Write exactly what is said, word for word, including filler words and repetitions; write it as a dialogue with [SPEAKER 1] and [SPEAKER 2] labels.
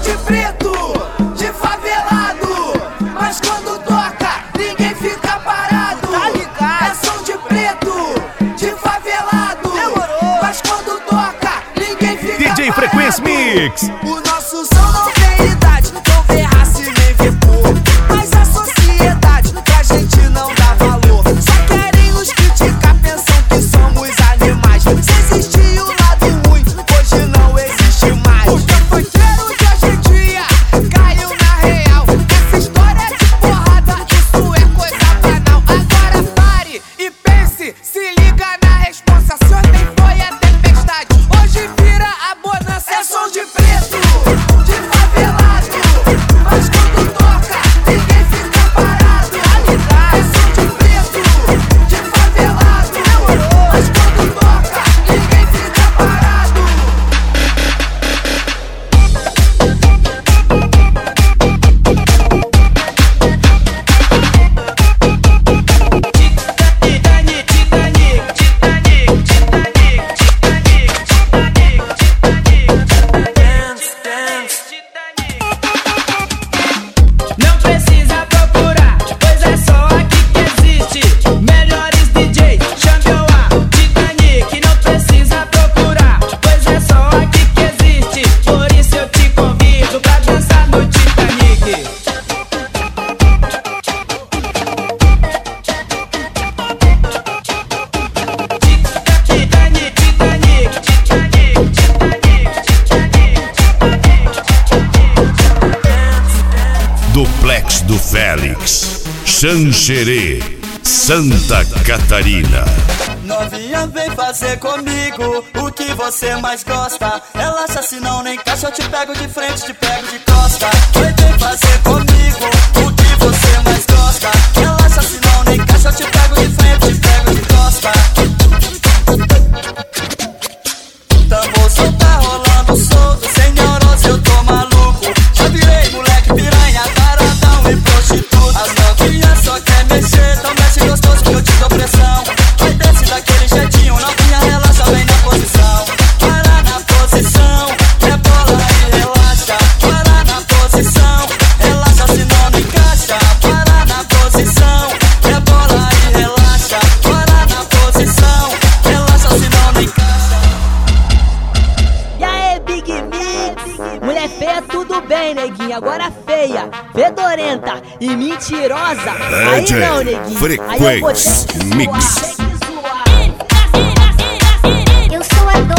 [SPEAKER 1] de preto, de favelado, mas quando toca, ninguém fica parado.
[SPEAKER 2] Tá ligado?
[SPEAKER 1] É som de preto, de favelado,
[SPEAKER 2] Demorou.
[SPEAKER 1] mas quando toca, ninguém fica
[SPEAKER 3] D J
[SPEAKER 1] parado.
[SPEAKER 3] Frequência Mix.
[SPEAKER 1] O nosso som não tem idade, não vê raça e nem vê cor, mas a sociedade pra gente não dá valor. Só querem nos criticar, pensam que somos animais. Se existia o lado ruim, hoje não existe mais. O funkeiro de hoje em dia caiu na real. Essa história de porrada, isso é coisa banal. Agora pare e pense, se liga na responsa. Se ontem foi a tempestade, hoje vira a bonança. É som de preto, de favelado, mas quando toca, ninguém fica parado. É som de preto, de favelado, mas quando toca, ninguém fica parado.
[SPEAKER 4] Não precisa procurar, pois é só aqui que existe. Melhores D Js, chame o Titanic. Não precisa procurar, pois é só aqui que existe. Por isso eu te convido pra dançar no Titanic. Titanic, Titanic, Titanic,
[SPEAKER 5] Duplex do Félix, Xanxerê, Santa Catarina.
[SPEAKER 2] Novinha, vem fazer comigo o que você mais gosta. Relaxa, se não nem encaixa, eu te pego de frente, te pego de costa. Vem, vem fazer comigo o que você mais gosta. Relaxa, se não nem encaixa, eu te pego de frente, te pego de costa. Tambor só tá rolando solto, sem neurose eu tô maluco. Já virei moleque piranha, taradão e prostituta. As novinhas só quer mexer, então mexe gostoso que eu te dou pressão. Vai desce daquele jeitinho, novinha relaxa bem na posição. Vai lá na posição, rebola e relaxa. Vai lá na posição, relaxa se não me encaixa. Vai lá na posição, rebola e relaxa. Vai lá na posição, relaxa se não me encaixa.
[SPEAKER 6] E aí, Big Mix? Mulher feia, tudo bem, neguinha. Agora feia, fedorenta e mentirosa. Aí não, neguinha. Aí eu vou ter que
[SPEAKER 5] Frequência
[SPEAKER 6] zoar,
[SPEAKER 5] Mix.
[SPEAKER 6] tem que zoar.
[SPEAKER 7] Eu sou a dona